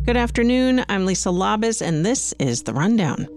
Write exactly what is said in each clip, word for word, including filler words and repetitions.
Good afternoon. I'm Lisa Labus, and this is The Rundown.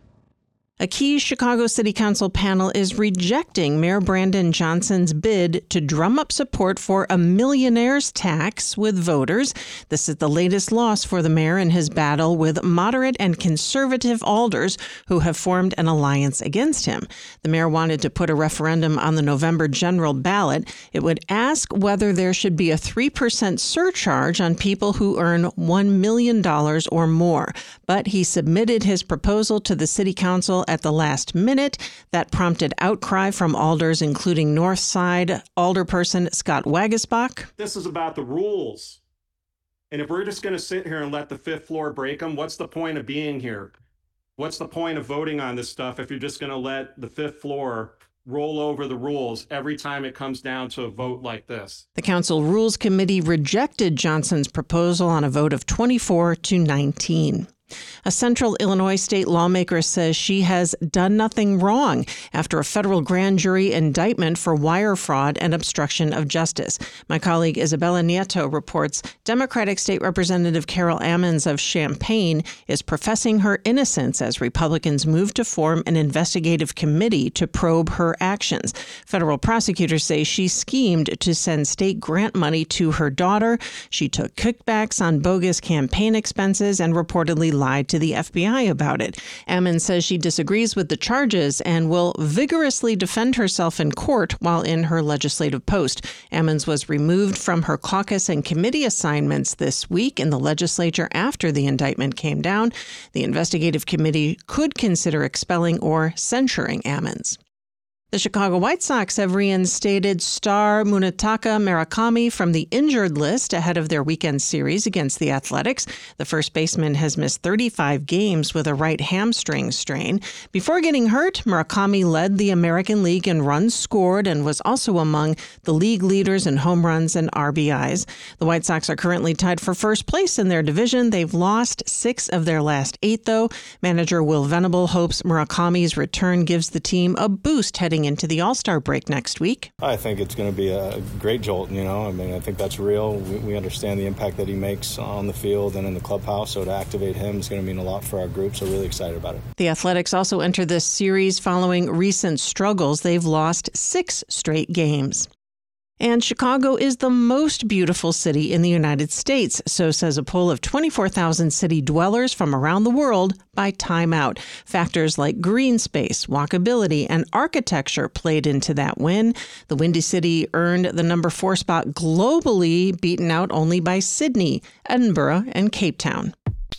A key Chicago City Council panel is rejecting Mayor Brandon Johnson's bid to drum up support for a millionaire's tax with voters. This is the latest loss for the mayor in his battle with moderate and conservative alders who have formed an alliance against him. The mayor wanted to put a referendum on the November general ballot. It would ask whether there should be a three percent surcharge on people who earn one million dollars or more. But he submitted his proposal to the City Council at the last minute. That prompted outcry from alders, including North Side alderperson Scott Wagesbach. This is about the rules. And if we're just going to sit here and let the fifth floor break them, what's the point of being here? What's the point of voting on this stuff if you're just going to let the fifth floor roll over the rules every time it comes down to a vote like this? The Council Rules Committee rejected Johnson's proposal on a vote of twenty-four to nineteen. A central Illinois state lawmaker says she has done nothing wrong after a federal grand jury indictment for wire fraud and obstruction of justice. My colleague Isabella Nieto reports Democratic State Representative Carol Ammons of Champaign is professing her innocence as Republicans move to form an investigative committee to probe her actions. Federal prosecutors say she schemed to send state grant money to her daughter. She took kickbacks on bogus campaign expenses and reportedly lied to the F B I about it. Ammons says she disagrees with the charges and will vigorously defend herself in court while in her legislative post. Ammons was removed from her caucus and committee assignments this week in the legislature after the indictment came down. The investigative committee could consider expelling or censuring Ammons. The Chicago White Sox have reinstated star Munetaka Murakami from the injured list ahead of their weekend series against the Athletics. The first baseman has missed thirty-five games with a right hamstring strain. Before getting hurt, Murakami led the American League in runs scored and was also among the league leaders in home runs and R B Is. The White Sox are currently tied for first place in their division. They've lost six of their last eight, though. Manager Will Venable hopes Murakami's return gives the team a boost heading into the All-Star break next week. I think it's going to be a great jolt, you know. I mean, I think that's real. We, we understand the impact that he makes on the field and in the clubhouse, so to activate him is going to mean a lot for our group, so really excited about it. The Athletics also enter this series following recent struggles. They've lost six straight games. And Chicago is the most beautiful city in the United States, so says a poll of twenty-four thousand city dwellers from around the world by Time Out. Factors like green space, walkability, and architecture played into that win. The Windy City earned the number four spot globally, beaten out only by Sydney, Edinburgh, and Cape Town.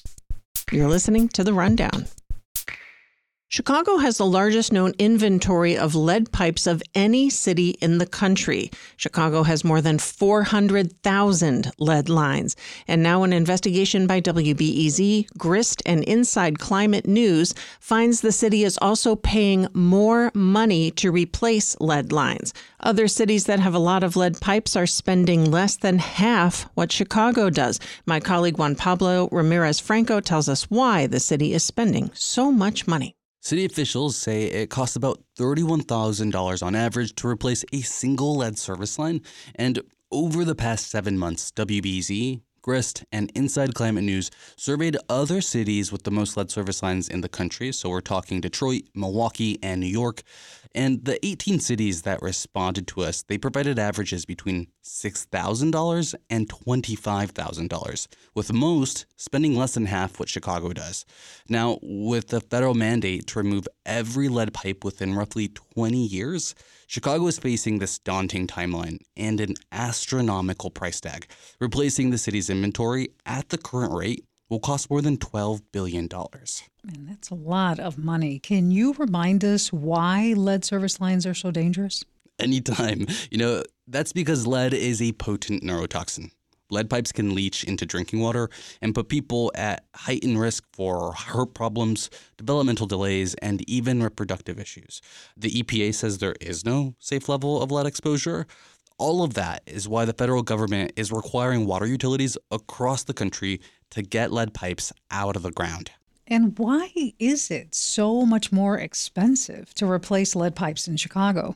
You're listening to The Rundown. Chicago has the largest known inventory of lead pipes of any city in the country. Chicago has more than four hundred thousand lead lines. And now an investigation by W B E Z, Grist, and Inside Climate News finds the city is also paying more money to replace lead lines. Other cities that have a lot of lead pipes are spending less than half what Chicago does. My colleague Juan Pablo Ramirez Franco tells us why the city is spending so much money. City officials say it costs about thirty-one thousand dollars on average to replace a single lead service line. And over the past seven months, W B E Z, Grist, and Inside Climate News surveyed other cities with the most lead service lines in the country. So we're talking Detroit, Milwaukee, and New York. And the eighteen cities that responded to us, they provided averages between six thousand dollars and twenty-five thousand dollars, with most spending less than half what Chicago does. Now, with the federal mandate to remove every lead pipe within roughly twenty years, Chicago is facing this daunting timeline and an astronomical price tag. Replacing the city's inventory at the current rate will cost more than twelve billion dollars. Man, that's a lot of money. Can you remind us why lead service lines are so dangerous? Anytime. You know, that's because lead is a potent neurotoxin. Lead pipes can leach into drinking water and put people at heightened risk for heart problems, developmental delays, and even reproductive issues. The E P A says there is no safe level of lead exposure. All of that is why the federal government is requiring water utilities across the country to get lead pipes out of the ground. And why is it so much more expensive to replace lead pipes in Chicago?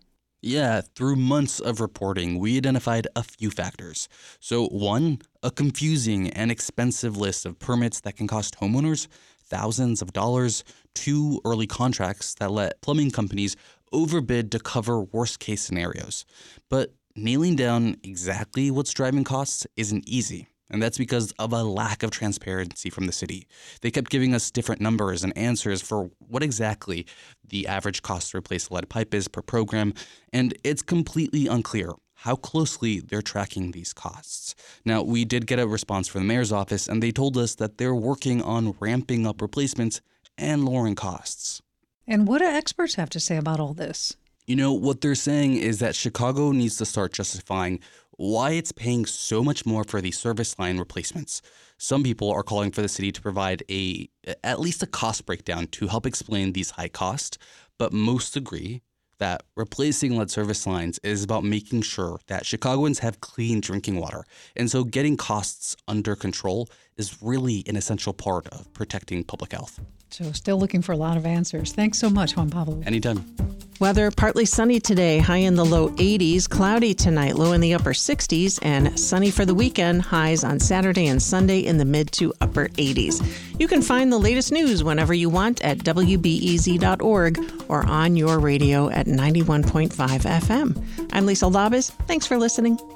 Yeah, through months of reporting, we identified a few factors. So one, a confusing and expensive list of permits that can cost homeowners thousands of dollars. Two, early contracts that let plumbing companies overbid to cover worst-case scenarios. But nailing down exactly what's driving costs isn't easy. And that's because of a lack of transparency from the city. They kept giving us different numbers and answers for what exactly the average cost to replace lead pipe is per program, and it's completely unclear how closely they're tracking these costs. Now, we did get a response from the mayor's office, and they told us that they're working on ramping up replacements and lowering costs. And what do experts have to say about all this? You know, what they're saying is that Chicago needs to start justifying why it's paying so much more for these service line replacements. Some people are calling for the city to provide a at least a cost breakdown to help explain these high costs, but most agree that replacing lead service lines is about making sure that Chicagoans have clean drinking water. And so getting costs under control is really an essential part of protecting public health. So still looking for a lot of answers. Thanks so much, Juan Pablo. Anytime. Weather, partly sunny today, high in the low eighties, cloudy tonight, low in the upper sixties, and sunny for the weekend, highs on Saturday and Sunday in the mid to upper eighties. You can find the latest news whenever you want at W B E Z dot org or on your radio at ninety-one point five F M. I'm Lisa Labas. Thanks for listening.